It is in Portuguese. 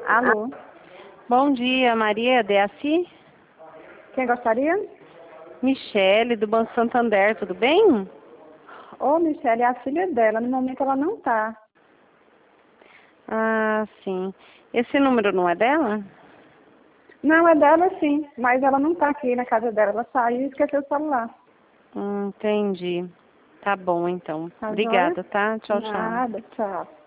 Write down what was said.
Alô? Bom dia, Maria Deaci? Quem gostaria? Michele, do Banco Santander, tudo bem? Ô, Michele, é a filha dela. No momento ela não tá. Ah, sim. Esse número não é dela? Não, é dela sim, mas ela não tá aqui na casa dela. Ela saiu e esqueceu o celular. Entendi. Tá bom, então. Tá joia? Obrigada, tá? Tchau, tchau. Nada, tchau.